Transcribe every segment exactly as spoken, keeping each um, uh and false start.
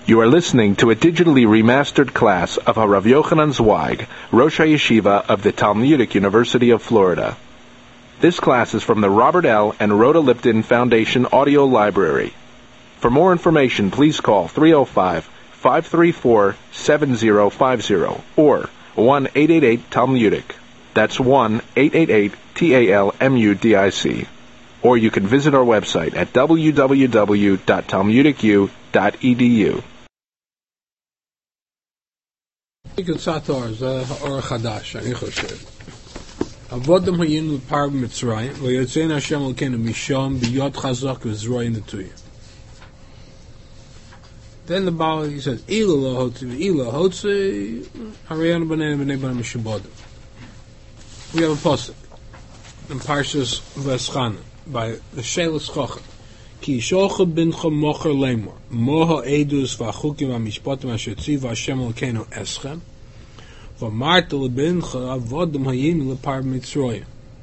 You are listening to a digitally remastered class of Harav Yochanan Zweig, Rosh HaYeshiva of the Talmudic University of Florida. This class is from the Robert L. and Rhoda Lipton Foundation Audio Library. For more information, please call three oh five, five three four, seven oh five oh or one eight eight eight Talmudic. That's one eight eight eight T A L M U D I C. Or you can visit our website at w w w dot talmudic u dot e d u. Sator זה האור החדש, אני חושב. עבודם היינו לפר במצרים, ויוצאנו השם אלוקינו משם ביד חזק וזרוע נטויה. Then the Baal, he says, Ila lo hotzi, Ila hotzi, Harayanu b'nei b'nei b'nei mishabodim. We have a pasuk in Parshas V'eschana by the Shelas Chochem. Ki yisholcha bincha mocher lemor, moha edus v'achukim v'mishpatim asher tziva Hashem Elokeinu eschem, v'amarta lebincha avodim hayinu lepar b'mitzroyim.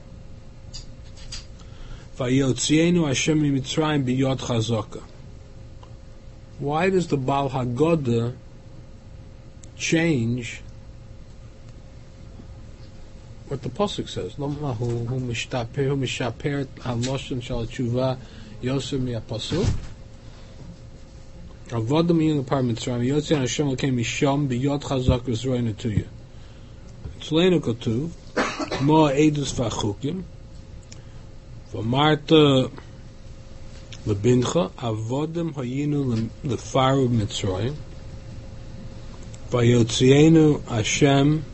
V'yotzienu Hashem mitzrayim b'yod chazaka. Why does the Baal Haggadah change what the pasuk says? Lo mahu hu mishtaper hu mishaper haloshen shal tshuva Yosef mi apasuk. Avodim yin lepar mitzrayim yotzi Hashem Elokeinu misham biyod chazak v'zroi netuya. Tzleinu katuv mo edus v'achukim v'marta lebincha avodim hayinu lefaru mitzrayim v'yotzienu Hashem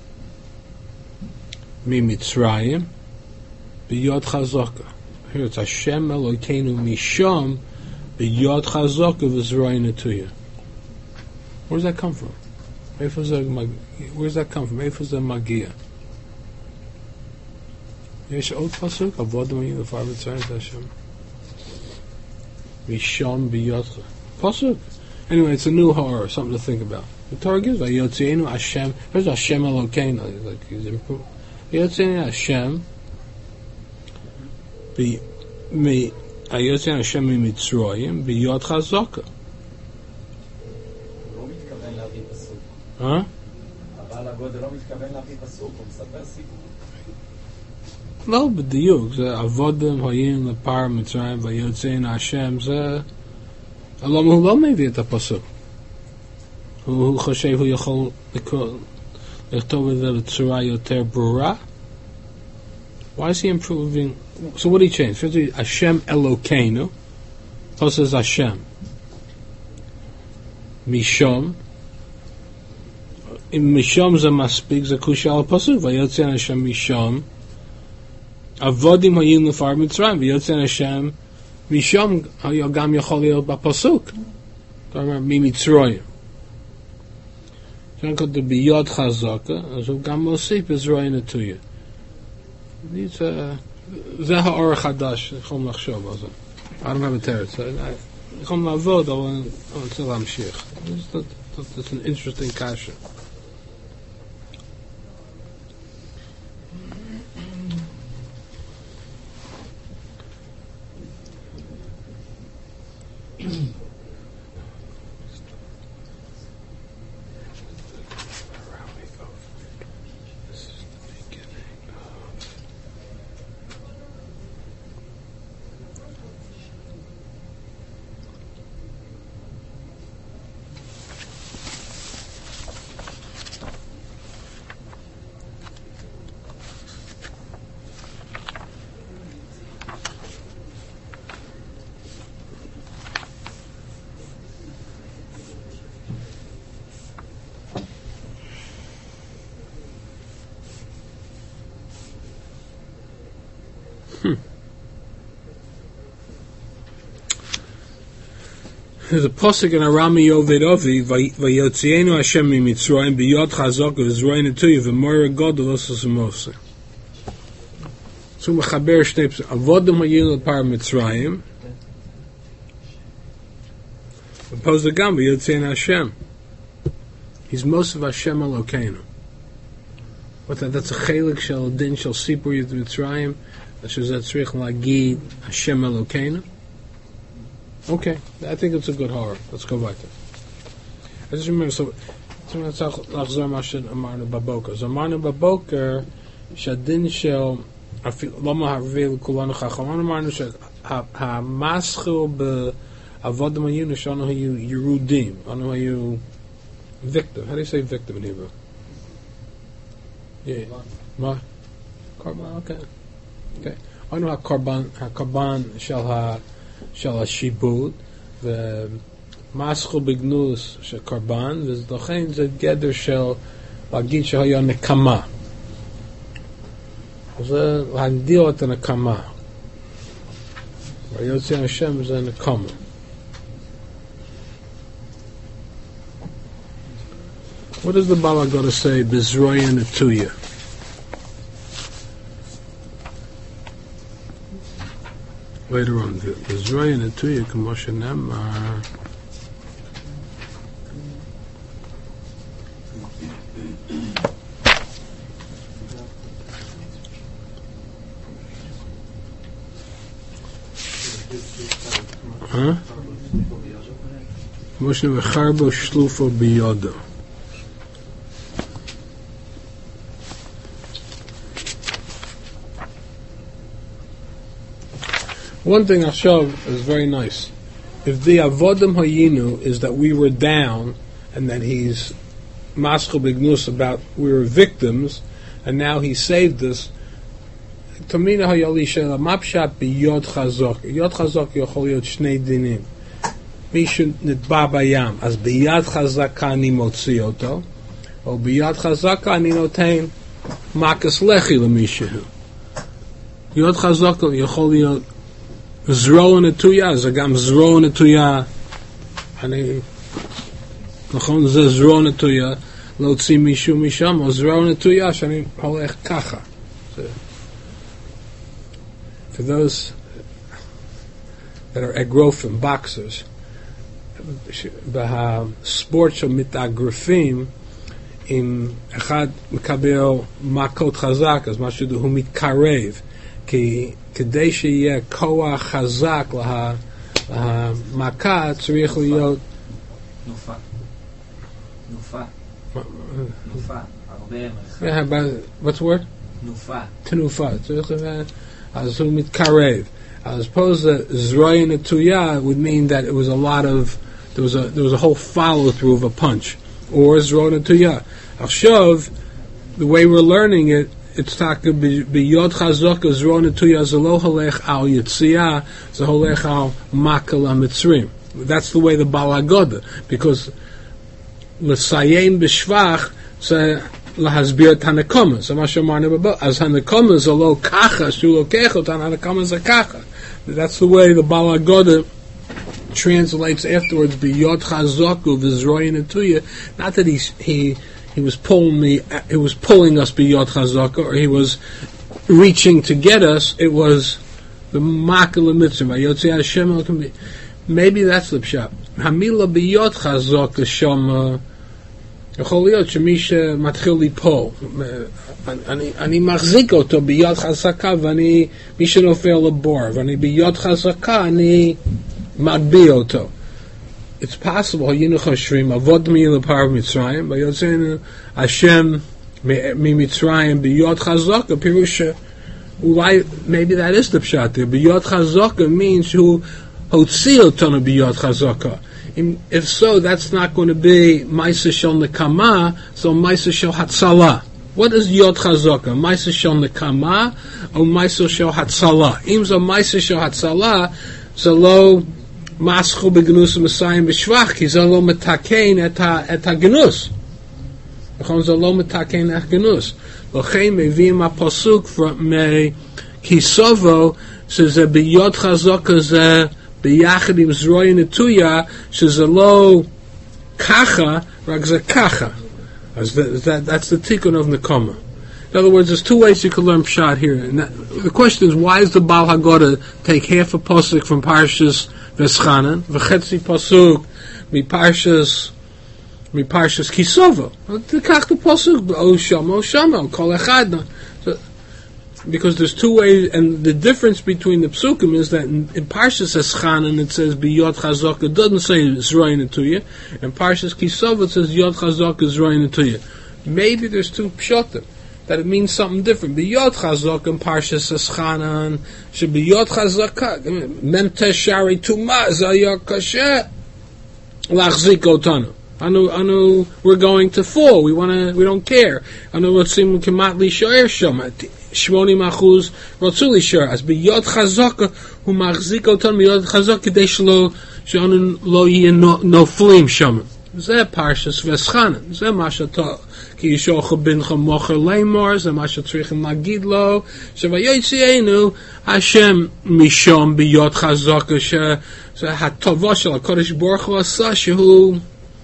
mi mitzrayim biyod chazaka. Here it's Hashem Elokeinu misham b'yod chazaka v'zroi netuya. Where does that come from? Where does that come from? Where does that magia? Yesh ot pasuk avodim hayinu lefaru mitzrayim Hashem misham biyod pasuk. Anyway, it's a new horror, something to think about. The Torah gives Vayotzienu Hashem. Where's Hashem Elokeinu? Like he's improved. Vayotzienu Hashem. Be me. Vayotzienu Hashem mi Mitzrayim biyod chazaka. Huh? לא בדיוק, זה עבודם הויים לפר מצרים ויוצאין השם, זה למה הוא לא מביא את הפסוק? הוא חושב הוא יכול לכתוב את זה בצורה יותר ברורה? Why is he improving? So what did he change? First Hashem Elokeinu, plus is Hashem Misham. In Misham זה מספיק, זה קושי על הפסוק ויוצאין השם משם Avodim hayinu lefar mitzrayim v'yotzein Hashem misham gam yachol להיות בפסוק. כלומר ממצרים. שם כתוב ביוד חזקה, אז הוא גם מוסיף בזרוע נטויה. זה האור החדש, יכולים לחשוב על זה. I don't have a teretz. יכולים לעבוד, אבל אני רוצה להמשיך. It's an interesting kasha. There's a pasuk in Arami Yoved Ovi, Vayotzienu Hashem mi Mitzrayim biyod chazak v'zroi netuya v'moira gadol osos mose. So mechaber shnei psukim. Avodim hayinu lepar Mitzrayim. Opposed to Gam Vayotzienu Hashem. He's most of Hashem Elokeinu. What that? That's a chelik shel din shel sipur yit Mitzrayim. That's that tzrich lagid Hashem Elokeinu. Okay, I think it's a good horror. Let's go back there. I just remember, so, so צריך לחזור מה שאמרנו בבוקר. אז אמרנו בבוקר, שהדין של, לא מהרבה לכולנו חכם, אמרנו שהמסחר בעבודם היינו, שאנו היו ירודים, אנו היו victim. How do you say victim in Hebrew? Yeah. מה? קורבן, אוקיי. אוקיי. אנו הקורבן, הקורבן של השיבוד, ומסחר בגנוז של קורבן, ולכן זה גדר של להגיד שהיה נקמה. זה להגדיר את הנקמה. ויוצא השם זה נקמה. What does the Bala Goda say? Bizroya Netuya. Later on, Bizroya Netuya Kamosha Nemar. Huh? Moshe v'charbo shlufo biyodo. One thing Hashav is very nice. If the avodim hayinu is that we were down, and then he's maschel bignus about we were victims, and now he saved us. Tamina hayali shela mapshat biyod chazok. Yod chazok yochol yod shnei dinim. Mishu nitba bayam. As biyad chazaka ani motzi oto, or biyad chazaka ani notein makas lechi lemishehu. Yod chazok yochol yod Zroa netuya, זה גם זרוע נטויה. אני, נכון, זה זרוע נטויה, להוציא מישהו משם, או זרוע נטויה, שאני הולך ככה. For those that are agrophim, boxers, בספורט של מתאגרפים, אם אחד מקבל מכות חזק, אז משהו הוא מתקרב, כי כדי שיהיה כוח חזק למכה צריך להיות תנופה תנופה תנופה הרבה מרחק what's the word? תנופה תנופה אז הוא מתקרב as opposed to זרוע נטויה would mean that it was a lot of there was a, there was a whole follow through of a punch or זרוע נטויה עכשיו the way we're learning it it's taka biyod chazok azron netuya zelo halech al yitzia zeholech al makal mitzrim. That's the way the Bala Goda, because l'sayim b'shvach ze lahasbir tanekoma. So masha marne b'bo as hanekoma zelo kacha shu lokechot hanekoma ze kacha. That's the way the Bala Goda translates afterwards biyod chazok v'zroy netuya. Not that he he. He was pulling me. He was pulling us biyot chazaka, or he was reaching to get us. It was the makal mitzvah. Yotzei Hashem can be. Maybe that's the pshat. Hamila biyot chazaka shama. יכול להיות שמי שמתחיל ליפול, אני, אני מחזיק אותו ביד חזקה, ואני, מי שנופל לבור, ואני ביד חזקה, אני מגביה אותו. It's possible, היינו חושבים, עבוד מי לפר מצרים, ויוצאנו השם ממצרים ביד חזקה, פירוש שאולי, maybe that is the pshat there, ביד חזקה means הוא הוציא אותנו ביד חזקה. If so, that's not going to be Maisa Shel Nekama, so Maisa Shel Hatzala. What is Yod Chazaka? Maisa Shel Nekama or Maisa Shel Hatzala? Im so Maisa Shel Hatzala, so lo Maschu Begnus Messiah B'Shvach, ki so lo metakein et ha-genus. Chon so lo metakein et ha-genus. L'chein mevim ha-pasuk from me Kisovo, says that B'Yod Chazaka ze ביחד עם זרועי נטויה, שזה לא ככה, רק זה ככה. As that, that, that's the tikkun of Nekoma. In other words, there's two ways you can learn Pshat here. And that, the question is, why does the Baal HaGoda take half a pasuk from Parshas Veschanan, v'chetzi pasuk mi Parshas mi Parshas Kisovo? Tekach the pasuk, O Shama, O Shama, Kol Echad. because there's two ways, and the difference between the psukim is that in, in Parshas Eschanan it says biyot chazaka, it doesn't say Zroin Tuya, and Parshas Kisov it says yot chazaka Zroin Tuya. Maybe there's two pshatim that it means something different. Biyot chazaka in Parshas Eschanan should be yot chazaka memte shari tuma zayah kasher lachzik otanu. I know, I know we're going to fall. We want to, we don't care. I know what's in kematli shoyer shama. Shmoni machuz rotzuli shor. As biyot chazaka hu machzik otan biyot chazaka k'dei shlo sh'anu lo yeh no flim shama. Zeh parshas v'eschanan. Zeh mashatah ki yishocha bincha mocher leimor. Zeh mashatrichim magid lo. Shavayoytzienu Hashem mishom biyot chazaka she zeh hatova shel HaKadosh Baruch Hu asa shehu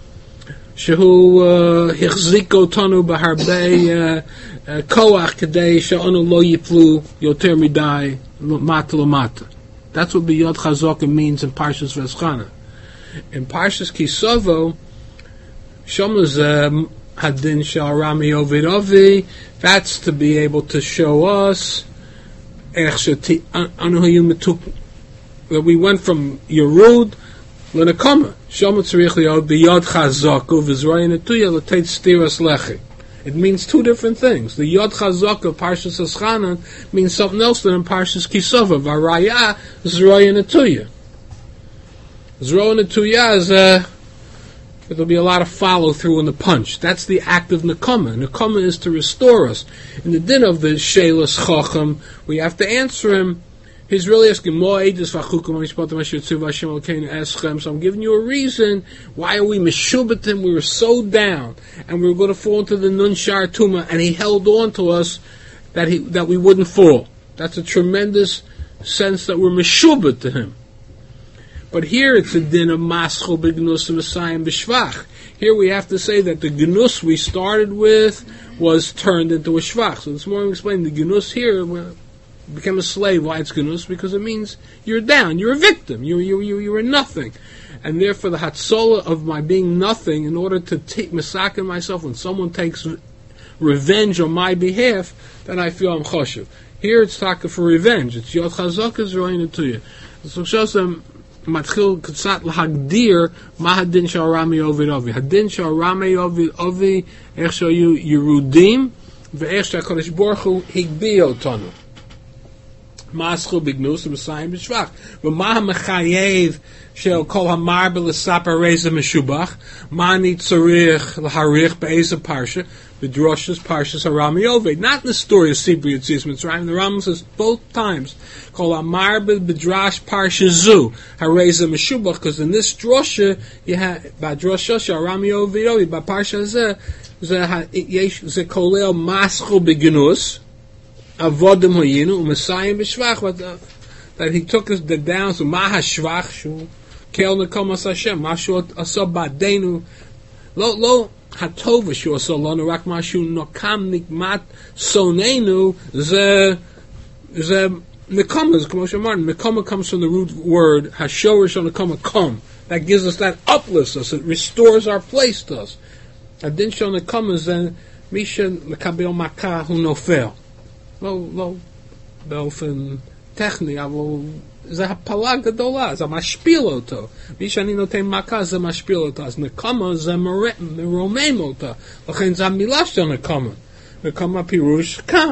shehu hichzik otanu b'harbei koach kedei she'anu lo yiplu yoter midai mata l'mata. That's what biyot chazaka means in Parshas V'eschana. In Parshas Kisovo, Shomaz hadin shel Rami Ovid Ovi. That's to be able to show us that we went from Yerud l'nekama. Shomaz tzarich li'od biyot chazaka v'zroyin etuya l'teit stiras lechi. It means two different things. The Yod Chazaka of Parshas Eschanan means something else than in Parshas Kisova. Varaya Zroya Netuya. Zroya Netuya is a, there'll be a lot of follow through in the punch. That's the act of Nekama. Nekama is to restore us. In the din of the Shelas Chacham, we have to answer him. He's really asking, so I'm giving you a reason. Why are we meshubatim? We were so down, and we were going to fall into the nun shar tuma, and he held on to us that he that we wouldn't fall. That's a tremendous sense that we're meshubat to him. But here it's a din of maschol b'gnus and Messiah b'shvach. Here we have to say that the gnus we started with was turned into a shvach. So this morning we explained the gnus here. Well, became a slave. Why it's gnus? Because it means you're down, you're a victim, you you you you are nothing, and therefore the hatzola of my being nothing, in order to take misakin myself when someone takes revenge on my behalf, then I feel I'm choshev. Here it's taka for revenge. It's yod chazaka zroin to you. So shows them matchil katsat lahagdir mahadin shal rami ovid ovi hadin shal rami ovid ovi ech shal you yerudim ve'ech shal HaKadosh Baruch Hu higbi otanu. Maschu bignus Messiah b'shvach. V'ma mechayev shel kol hamar b'lesaper reza meshubach. Mani tzarich l'harich be'eza parsha v'droshas parshas harami oved. Not in the story of Sibri Yitzis Mitzrayim. The Rambam says both times kol hamar b'drash parsha zu hareza meshubach, because in this drosha you have b'drosha harami oved by parsha zeh zeh ze kolel maschu bignus. Avodim hoyinu u'Messiah b'shvach, that he took us the down to maha shvach shu kel nekamas Hashem mashu asab ba'deinu lo lo hatova shu asab lanu rak mashu nokam nikmat sonenu ze ze nekamas k'mo shemarn. Nekama comes from the root word hashorish on nekama come, that gives us that uplifts us, it restores our place to us. Adin shon nekamas then misha lekabel makah hu nofel. לא, לא, באופן טכני, אבל זה הפלה גדולה, זה משפיל אותו. מי שאני נותן מכה זה משפיל אותה, אז נקמה זה מרומם אותה. לכן זה המילה של נקמה. נקמה פירוש קם.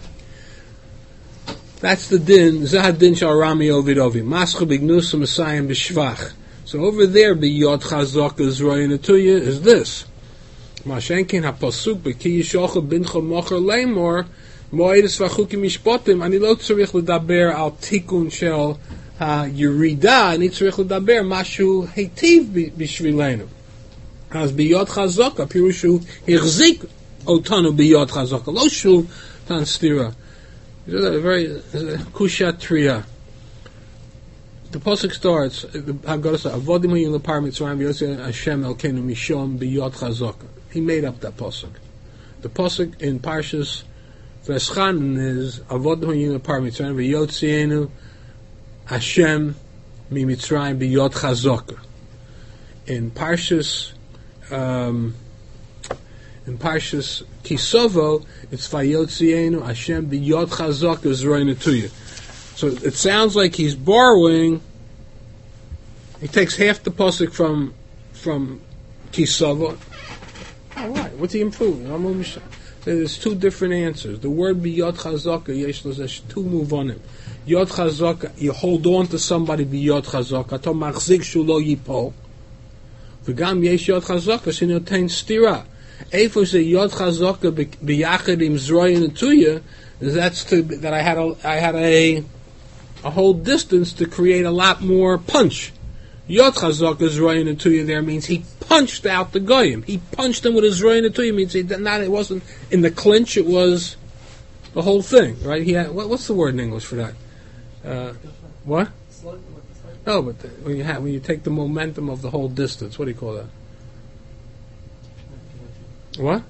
That's the din, זה הדין של רמי עובד עובי. מסחו בגנוס ומסיים בשבח. So over there, biyot chazaka zroya netuya is this. מה שאין הפסוק, בכי ישוח בנך מוכר לאמור, מועדס וחוקים משפוטים, אני לא צריך לדבר על תיקון של הירידה, אני צריך לדבר משהו היטיב בשבילנו. אז ביות חזקה, פירוש הוא החזיק אותנו ביות חזקה, לא שוב תן סתירה. זה קושיה טריה. The pasuk starts, Haggadah says, Avodim hoyin lepar mitzrayim v'yotze Hashem elkeinu mishom biyot chazaka. He made up that pasuk. The pasuk in Parshas V'eschan is Avodim hoyin lepar mitzrayim v'yotzeinu Hashem mi mitzrayim biyot chazaka. In Parshas um, In Parshas Kisovo, it's Vayotzienu Hashem b'yod chazak zroinu tuya. So it sounds like he's borrowing. He takes half the pasuk from from Kisovo. All right, what's he improving? There's two different answers. The word b'yod chazaka, yesh there's two muvanim. Yod chazaka, you hold on to somebody b'yod chazaka. To machzik shulo yipol. V'gam yesh yod chazaka shenotein stira. Eifo say yod chazaka b'yachid im zroyin tuya. That's to that I had a I had a a whole distance to create a lot more punch. Yod chazaka zroyin tuya there means he punched out the goyim. He punched them with his zroyin tuya. Means he, not it wasn't in the clinch. It was the whole thing, right? He had what, what's the word in English for that? Uh, what? No, but the, when you have when you take the momentum of the whole distance, what do you call that? What?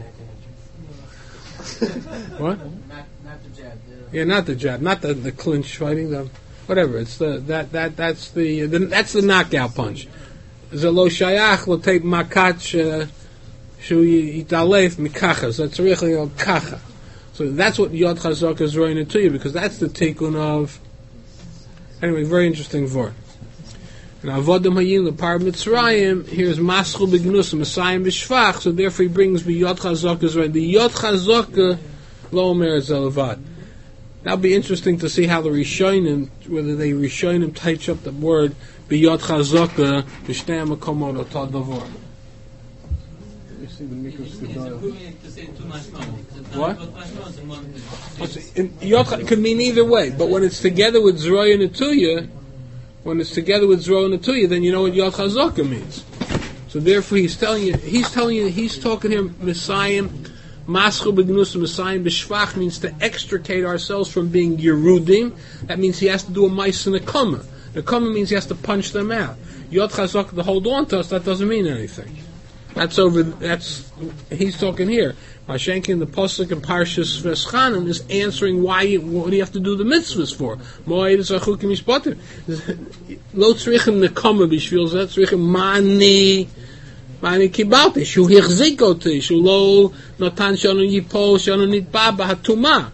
What? Not, not the jab. The, Yeah, not the jab, not the, the clinch fighting. The whatever. It's the that that that's the, the that's the knockout punch. Zelo shayach lo take makat shu yitalef mikachas. That's really a kacha. So that's what Yod Chazak is running to you, because that's the tikkun of. Anyway, very interesting word. And avodim hayin lepar mitzrayim. Here's maschul b'gnus Messiah b'shvach. So therefore he brings me Yod Chazak is running. The Yod Chazak lo omer zelavad. That'll be interesting to see how the Rishonim, whether they Rishonim touch up the word b'Yod Chazaka b'shnei makomot otad davor. You see the Mikros What? In, it could mean either way, but when it's together with Zroya Natuya, when it's together with Zroya Natuya, then you know what Yod Chazaka means. So therefore, he's telling you, he's telling you, he's talking here, Messiah, Maschu B'Gnus Messiah B'Shvach means to extricate ourselves from being Yerudim. That means he has to do a Ma'is and a Kama. The Kama means he has to punch them out. Yod Chazaka to hold on to us, that doesn't mean anything. That's over. That's he's talking here. Mashenkin, the pasuk in Parshas Veschanan is answering why. You, what do you have to do the mitzvahs for? Moed is achukim mishpatim. Lo tzrichim nekama b'shvil zeh tzrichim mani mani kibalti shu hichzikoti shu lo natan shanu yipol shanu nitba b'hatuma.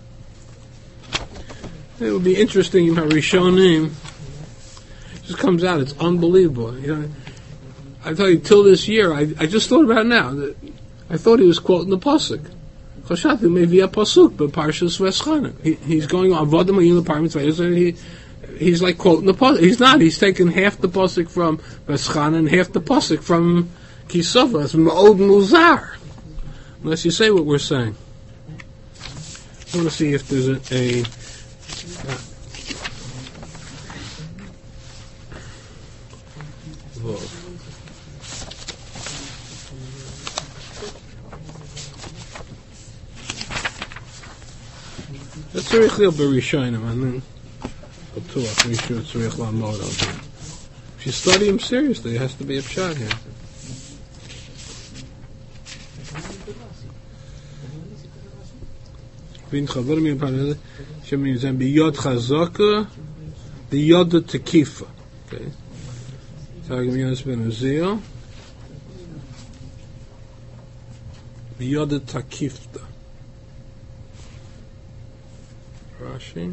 It would be interesting in Harishonim. It just comes out. It's unbelievable. You know. I tell you, till this year, I, I just thought about it now. That I thought he was quoting the pasuk. Chashati maybe a pasuk, but Parshas Veschanan. He, he's going on Avodim Hayin L'Parmit Tzvayis. He he's like quoting the pasuk. He's not. He's taking half the pasuk from Veschanan, half the pasuk from Kisova. It's Ma'od Muzar. Unless you say what we're saying. I want to see if there's a. a uh, Whoa. That's tzarich li'el b'rishonim, and then b'tuach we should tzarich la'amod on him. If you study him seriously, it has to be a pshat here. Bin chavarim yipar shemim zem b'yod chazaka b'yod tekifa. Okay. Targum Yonas ben Uziel b'yod takifta. Rashi.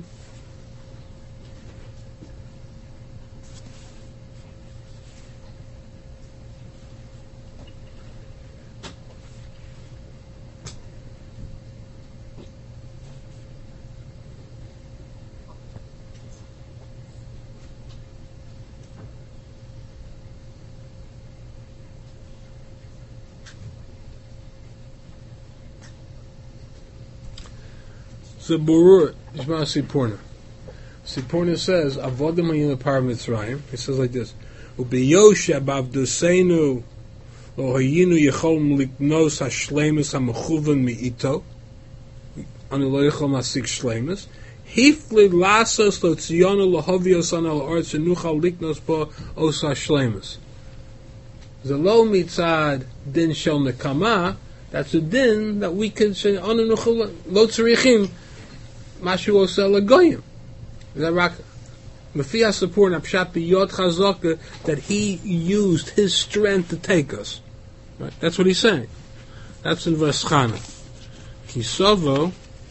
Zaburur Yishma Sipurna. Sipurna says, Avodim Hayin L'Par Mitzrayim. It says like this: Ubiyosha b'avduseinu lo hayinu yecholm liknos hashlemus hamechuvan mi'ito anu lo yechol masik shlemus hifli lasos lo tziyonu lo hovios an al arts enuchal liknos bo os hashlemus. Zelo mitzad din shel nekama. That's a din that we can say anu nuchal lo tzrichim mashu osel agoyim. That rock, Mafia support Apshat B'Yod Chazaka, that he used his strength to take us. Right? That's what he's saying. That's in Vaschana. Kisovo,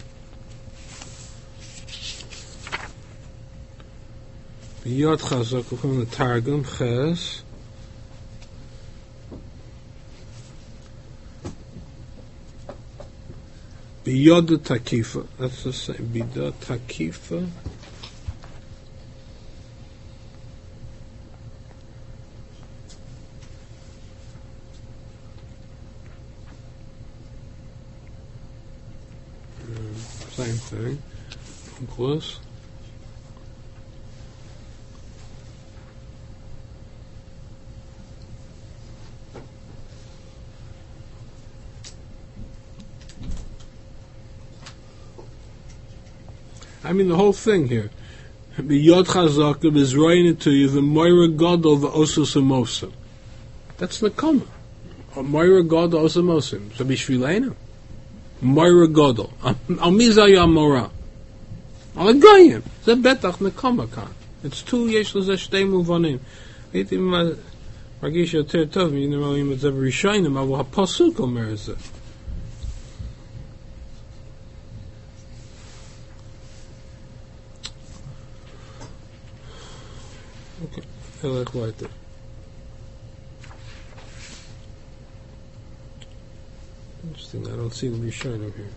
B'yod Chazak, from the Targum, Ches, B'yod Takifa, that's the same, B'yod Takifa, same thing, close. I mean the whole thing here. B'yod Chazaka is writing it to you, the Moira Godol, the Osus Amosim. That's the Kama. Moira Godol, Osus Amosim. So Bishvilena. Moira Godol. Al Mizaya Mora. Al Goyim. Ze betach nekama kan. It's two yesh lezeh shtei muvanim. It im margish yoter tov. You know im it's every shaynim. Avu hapasuk omer zeh. Okay. Elech weiter. Interesting. I don't see the Rishonim here.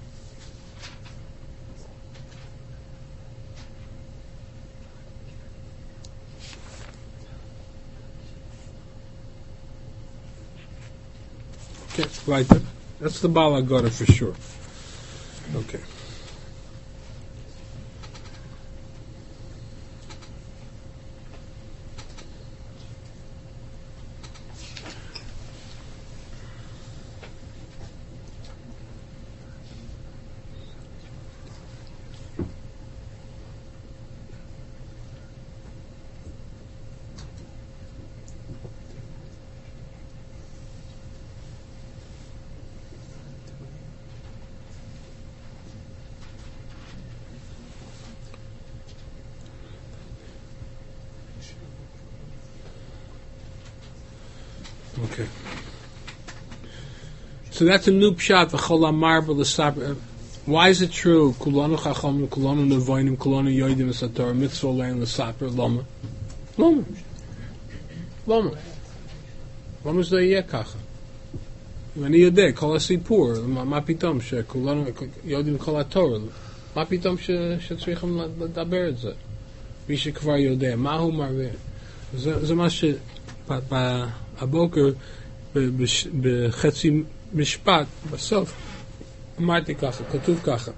Okay, right there. That's the Baal HaGorah for sure. Okay. Okay. So that's a new pshat. V'chol amar v'lesaper. Why is it true? Kulanu chacham, kulanu nevoinim, kulanu yoidim esator, mitzvah lein lesaper, loma. Loma. Loma. Loma is the yeh kacha. V'ani yodeh, kol ha-sipur, ma pitom she, kulanu yoidim kol ha-torah, ma pitom she, shetzricham ledaber et zeh. Vishe kvar yodeh, mahu marveh. זה מה שהבוקר בחצי משפט, בסוף, אמרתי ככה, כתוב ככה.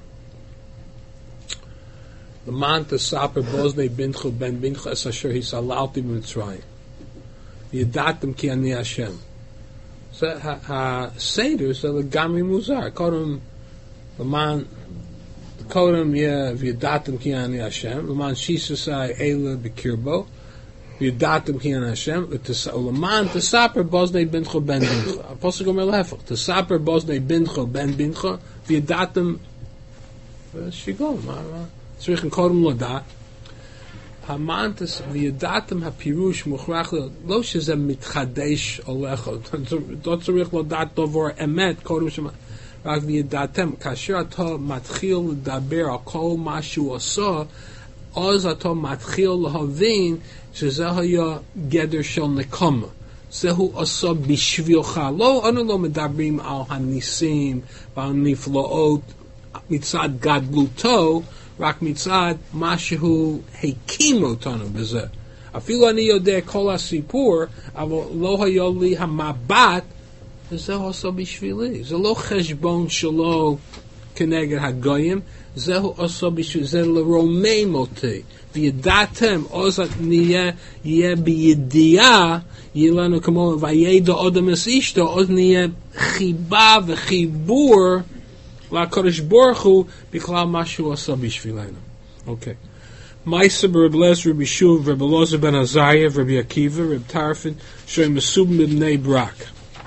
למען תספר באוזני בנך ובן בנך את אשר הסללתי במצרים. ידעתם כי אני השם. זה הסדר, זה לגמרי מוזר. קודם, למען, קודם יהיה וידעתם כי אני השם, למען שיסוסי אלה בקרבו, וידעתם כי אני השם, ולמען תספר באוזני בנך ובן בנך. הפוסק אומר להפך, תספר באוזני בנך ובן בנך, וידעתם, שיגול, מה, מה? צריכים קודם לדעת. המאנטס, וידעתם הפירוש מוכרח, לא שזה מתחדש עליך, לא צריך לדעת דבר אמת, קודם שמה, רק וידעתם, כאשר אתה מתחיל לדבר על כל מה שהוא עושה, אז אתה מתחיל להבין שזה היה גדר של נקמה. זהו עושה בשבילך. לא, אנו לא מדברים על הניסים ועל נפלאות מצד גדלותו, רק מצד מה שהוא הקים אותנו בזה. אפילו אני יודע כל הסיפור, אבל לא היה לי המבט, וזה עושה בשבילי. זה לא חשבון שלו כנגד הגויים, זהו עושה בשבילי, זה לרומם אותי. וידעתם, אז נהיה, יהיה בידיעה, יהיה לנו כמו, וידע אדם את אשתו, אז נהיה חיבה וחיבור, לקדוש ברוך הוא בכלל מה שהוא עשה בשבילנו. אוקיי. מייסה ברב לזר, רבי שוב, רבי אלעזר בן עזריה, רבי עקיבא, רבי טרפין, שהם מסובים מבני ברק.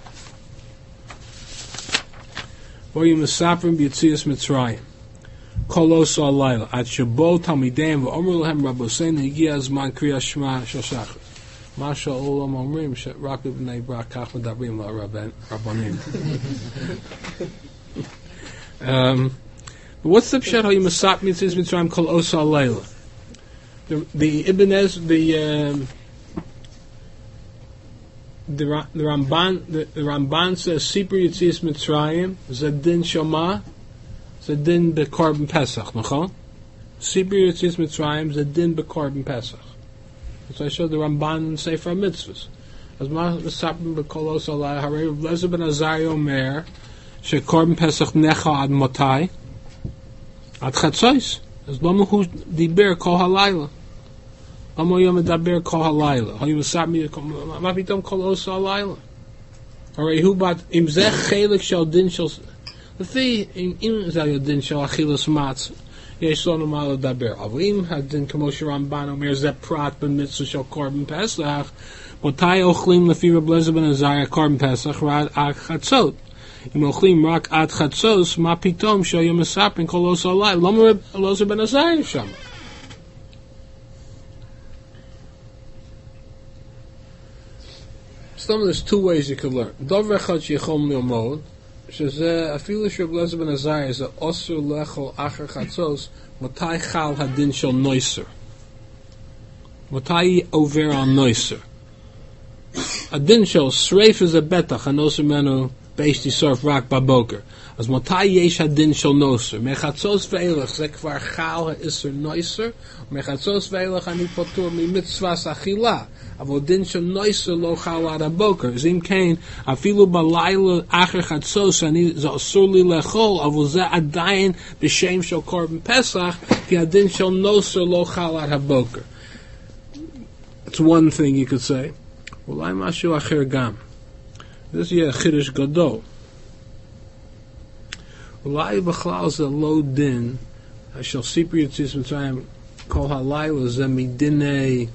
והיו מספרים ביציאת מצרים. כל עשו הלילה, עד שבו תלמידיהם ואומרו להם רבותינו, הגיע הזמן קריאת שמע של שחר. Masha Olam Omrim She'rak B'nei Brak Kach Medabrim Rabbanim. Um, what's the pshat? How you masap mitzvahs mitzrayim kol osa alayla? The the Ibn Ez the um, the, Ra- the Ramban the, the Ramban says Sipur Yitzis Mitzrayim Zadin Shoma Zadin Bekorban Pesach. Nachon? Sipur Yitzis Mitzrayim Zadin Bekorban Pesach. So I showed the Ramban and Sefer Mitzvahs. As masapim bekol osa alayla Harei Rav Lezer ben Azariah Omer shekorban Pesach necha ad motai ad chatzos. As lama hu diber kol halayla. Lama yom daber kol halayla. How you masapim ma pitom kol osa alayla. Harei hu bat im zeh chelik shel din shel lefi im zeh din shel achilas matz. Yesh lo normal daber. Avim hadin kamo Ramban Omer zeh prat ben mitzvah shel korban Pesach. Motai ochlim lefi Reb Lezer ben Azariah korban Pesach rad ad chatzot. Im ochlim rak ad chatzos ma pitom shoyim mesapin kol osa alayla. Lama Reb Lezer ben Azariah shama. Some there's two ways you could learn. Dover echad sheichom lilmod, shezeh afilu Reb Lezer ben Azariah is a osur lechol acher chatzos motai chal hadin shel noiser. Motai over on noiser. Adin shel sreif is a betach anoser menu beish tisorf rak baboker. As motai yesh hadin shel noser. Mechatzos ve'elach ze kvar chal ha'isser noiser. Mechatzos ve'elach ani potur mi mitzvahs achila. Avodin shel noiser lo chal ad haboker. Zim kain afilu balayla acher chatzos ani ze asur li lechol. Avo ze adayin b'shem shel korban Pesach ki adin shel noser lo chal ad haboker. It's one thing you could say. Well, I'm mashu acher gam. This is a chiddush gadol. Ulai b'chlal ze lo din shel sipur yitzis mitzrayim kol halayla ze midinei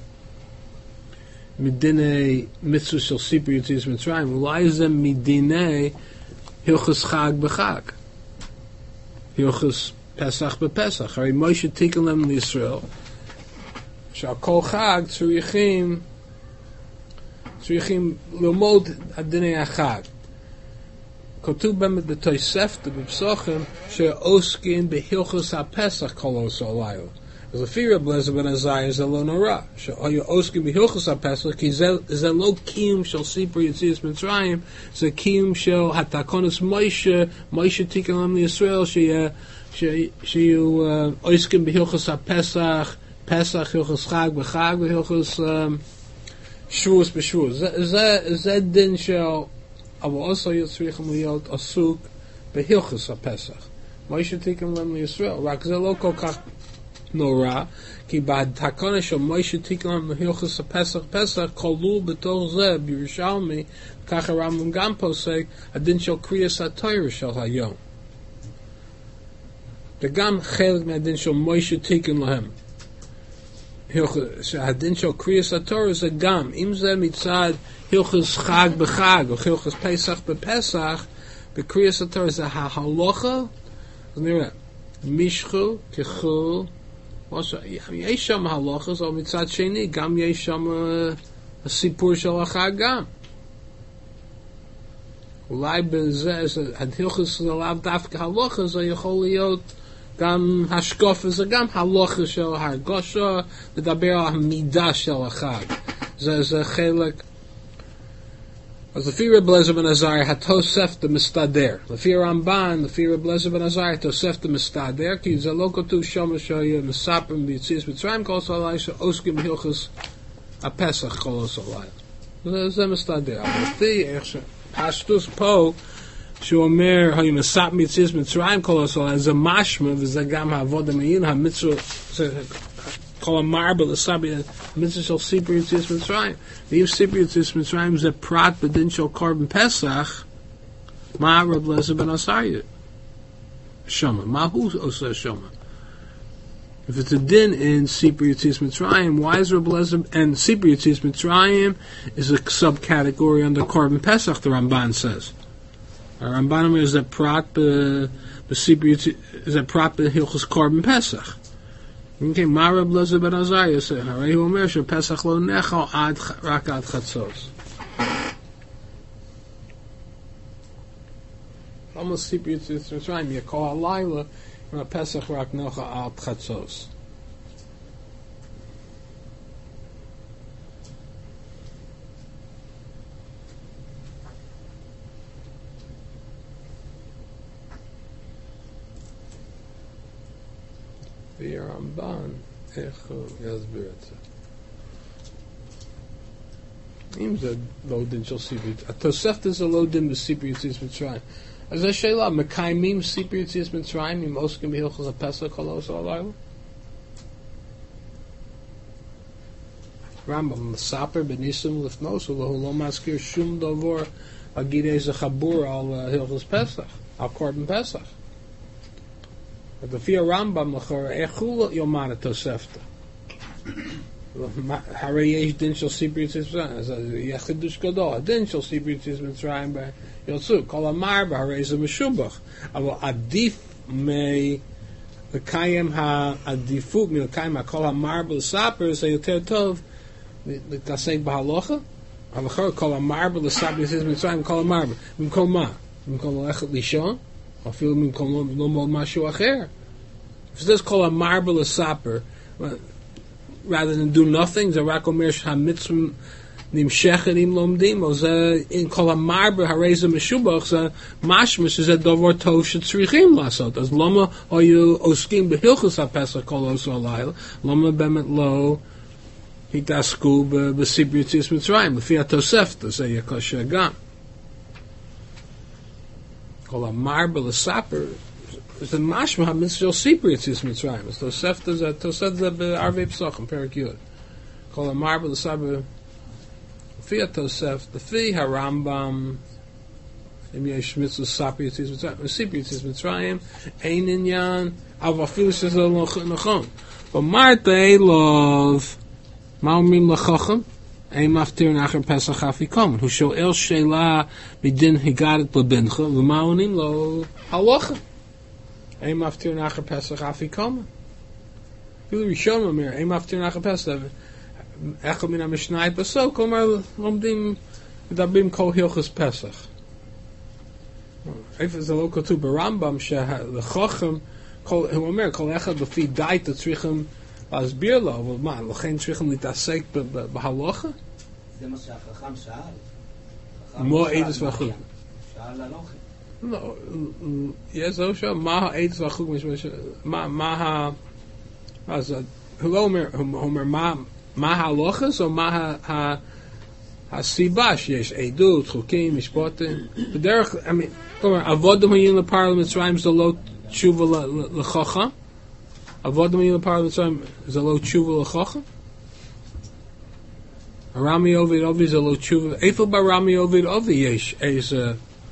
midinei mitzvah shel sipur yitzis mitzrayim. Ulai ze midinei hilchos chag b'chag, hilchos pesach b'pesach. Hari Moshe tiken lem l'Yisrael shal kol chag tzurichim tzurichim lomod adinei achag. Kotub bemet b'toysefta b'psochim she'oskin b'hilchos ha'pesach kol osa alayla. As a fear of Lezer ben Azariah is a lo nora. She'oyu oskin b'hilchos ha'pesach ki ze lo kiyum shel sipur yitzis mitzrayim ze kiyum shel hatakonos Moshe Moshe tiken lam l'Yisrael she'yu oskin b'hilchos ha'pesach Pesach hilchos chag b'chag b'hilchos shvuos b'shvuos. Ze din shel aber also yitzrichim liyot asuk behilchus haPesach. Moshe tikem lem liyisrael. Rak ze lo kol kach nora, ki ba'ad takana shel Moshe tikem lem liyilchus haPesach Pesach kolul b'tor ze b'Yerushalmi kach Rambam gam posek adin shel kriyas haTorah shel hayom. The gam chelik me'adin shel Moshe tikem lehem. Hadin shel kriyas haTorah is a gam. Im ze mitzad hilchos chag b'chag or hilchos pesach b'pesach, the kriyas haTorah is a halacha. Mishchu kechul. Also, yesh sham halachas. Or mitzad sheni gam yesh sham a sipur shel achag gam. Ulai b'zeh had hilchos alav dafka halachas or yechol liyot gam hashkof is a gam halacha shel hargosha v'daber al midah shel achag. Ze ze chelik. As the fear of Lezer ben Azariah had tosef the mistader. The fear Ramban, the fear of Lezer ben Azariah tosef the mistader. Ki ze lo kotu shama shoya misapim b'yitzis mitzrayim kol salai she oskim hilchos haPesach kol salai. Ze mistader. Aber the ech pashtus po sheomer hayu misap b'yitzis mitzrayim kol salai ze mashma v'ze gam ha'avoda meyin ha'mitzvah kol ha'marba l'sabi mitzvah shel sipur yitzis mitzrayim. The if sipur yitzis mitzrayim ze prat b'din shel korban Pesach ma Reb Lezer ben Azariah shama ma hu osa shama. If it's a din in sipur yitzis mitzrayim, why is Reb Lezer and sipur yitzis mitzrayim is a subcategory under korban Pesach? The Ramban says. The Ramban is that prat b'sipur yitzis is that prat b'hilchos korban Pesach. Okay, Mara Blazer Ben Azariah said, "Harei hu omer shepesach lo nechal ad rak ad chatzos." Almost Sipur Yetzias Mitzrayim. You call halayla when a Pesach rak nechal ad chatzos. The Ramban, Echo Yasbir it. Seems a low din shall Sipur. A Tosefta is a low din with Sipur Yetzias Mitzrayim. As I say, la Mekaimim Sipur Yetzias Mitzrayim im Oskim B'Hilchos HaPesach Kolos Alayla. Rambam Saper B'Nisum Lifnos Ulahu Lo Maskir Shum Dovor Agidei Zachabur Al Hilchos Pesach Al Korban Pesach. But the Fia Rambam Lachor Echul Yomana Tosefta. Harei Yesh Din Shal Sipur Yetzias Mitzrayim. As a Yechidush Gadol. Din Shal Sipur Yetzias Mitzrayim by Yotzu. Kol Amar B'Harei Ze Meshubach. Avo Adif Me L'Kayim Ha-Adifut Mi L'Kayim Ha-Kol Amar B'L'Saper Ze Yoter Tov L'Tasek B'Halocha. Avo Chor Kol Amar B'L'Saper Yetzias Mitzrayim Kol Amar B'Mkol Ma B'Mkol L'Echet Lishon I feel him call no more mashu acher. If this call a marble a sapper, rather than do nothing, the rakomer hamitzum nimshechenim lomdim, or the in call a marble hareza meshubach, the mashmish is a dover tov shetzrichim lasot. As lama or you oskim behilchus hapesach kolos alayla, lama bemet lo hitasku b'sipur yetzias mitzrayim l'fi atosefta say yakosher gam. Call a marble a sapper is the mashma hamitzvah sipur yetzias mitzrayim. So Tosefta is a Tosefta be'arvei psachim perik yud. Call a marble a sapper. Fi Tosefta the fi harambam. Im yesh mitzvah sapur yetzias mitzrayim. Sipur yetzias mitzrayim ein inyan avafilu shezel nachon. But Marte love ma'omim lachacham. Ein maftir nachher Pesach afikom. Hu shoel sheila midin higadet lebincha v'ma'onim lo halacha. Ein maftir nachher Pesach afikom. Filu Rishon omer ein maftir nachher Pesach. Echad min hamishnayit basok omer lomdim v'dabim kol hilchos Pesach. If it's a local to Barambam sheha lechochem kol hu omer kol echad b'fi dait tzrichem אז ביר לו, אבל מה, לכן צריכים להתעסק בהלוכה? זה מה שהחכם שאל. מה העדס והחוג? שאל הלוכה. לא, יש זהו שם, מה העדס והחוג? מה ה... אז הוא לא אומר, הוא אומר, מה ההלוכס או מה הסיבה שיש עדות, חוקים, משפטים? בדרך, כלומר, עבודם היו לפרלמנט מצרים זה לא תשובה לחכם? Avodim in the part of the time is a low tshuva l'chocha. Rami Ovid Ovi is a low tshuva. Eifel by Rami Ovid Ovi yesh is a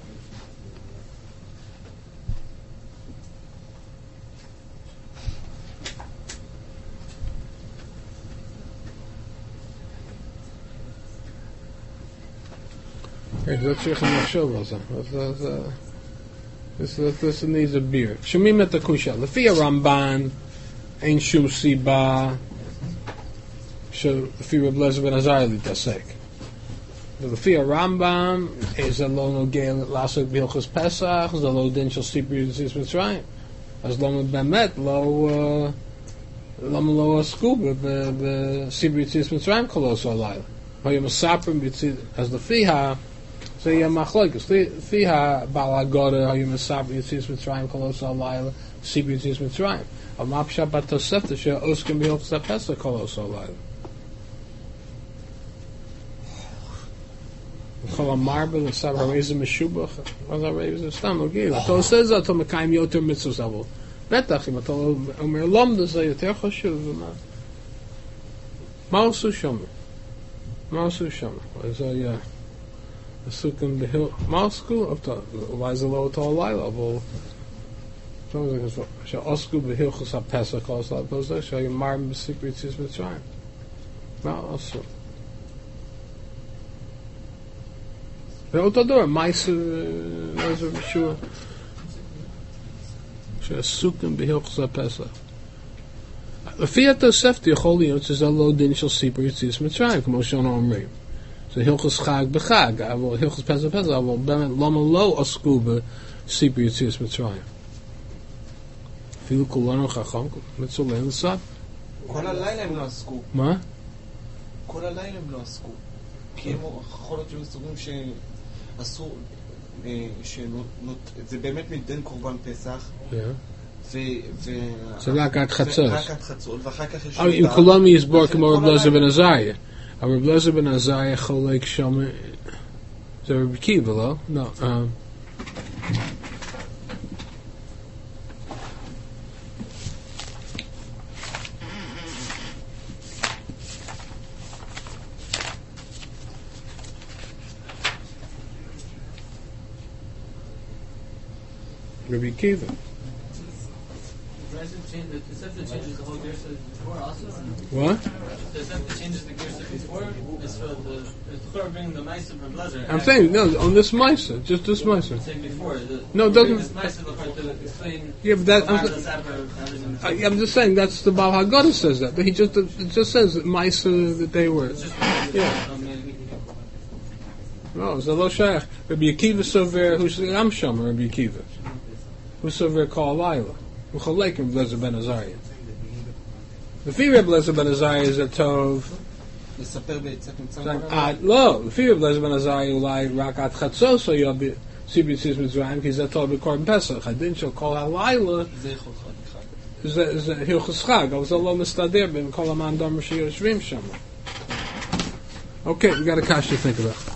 that's your chashov also. This this needs a beer. Shemim et akusha. Lefi Ramban. Ein shum siba shefi Reb Lezer ben Azariah litasek. The lefi Rambam is a lo nogel lasok b'hilchos Pesach, is a lo din shel sipur yetzias mitzrayim. As lo bemet lo lo lo asku b'sipur yetzias mitzrayim kolos alayla. Hayom masaprim b'tzid as lefi ha so yom machlokes lefi ha balagora hayom masaprim yetzias mitzrayim kolos alayla sipur yetzias mitzrayim. A mapsha batosefta she oskim b'hilchos hapesach kolos alayla. Chol amar b'lesav hareza meshubach. What hareza stam ogil? Atol says that to mekayim yoter mitzvos avol. Betach im atol omer lomda ze yoter chashuv v'ma. Ma'osu shomer. Ma'osu shomer. Is a yeah. A sukim b'hil. Ma'osku of to. Why is a lo to alayla avol? She'osku b'hilchos hapesach kolos alayla. She'yomar b'sipur yetzias mitzrayim. Ma'osu. ואותו דבר, מייס עזר בשוע שעסוקים בהלכות הפסח. לפי התוספתא יכול להיות שזה לא דין של סיפור יציאת מצרים, כמו שאנו אומרים. זה הלכות חג בחג, אבל הלכות פסח בפסח, אבל באמת למה לא עסקו בסיפור יציאת מצרים? אפילו כולנו חכם, מצולם לסד. כל הלילה הם לא עסקו. מה? כל הלילה הם לא עסקו. כי הם יכול להיות שמסוגים שאסור, זה באמת מדין קורבן פסח. זה רק עד חצות. רק עד חצות, ואחר כך יש... אם כולם יסבור כמו רב אלעזר בן עזריה. אבל רב אלעזר בן עזריה חולק שם... זה רב עקיבא, לא? לא. Rabbi Akiva. The Tosefta changes the whole Gersa before also? What? The Tosefta changes the Gersa before? It's for the... It's for bringing the Maisa from Blazer. I'm saying, no, on this Maisa, just this Maisa. I'm saying before. The, No, it doesn't... This Maisa to explain... Yeah, but that... I'm, the Sapper, I, I'm just saying, that's the Baal HaGodah says that. He just, it just says that Maisa that they were... Yeah. No, it's a lo shayach. Rabbi Akiva sover, who's the Amsham, Rabbi Akiva. Who's sover called Laila. Who cholek Rabbi Eliezer ben Azariah. The fee Rabbi Eliezer ben Azariah is a tov. לספר ביצאת מצרים. לא, לפי רבי אלעזר בן עזריה אולי רק עד חצות so יהיה סיפור יציאת מצרים, כי זה טוב בקורבן פסח. הדין של כל הלילה זה יכול חג חג. זה הלכות חג, אבל זה לא מסתדר בין כל המאן דוmer שיושבים שם. Okay, we got a kasha to think about.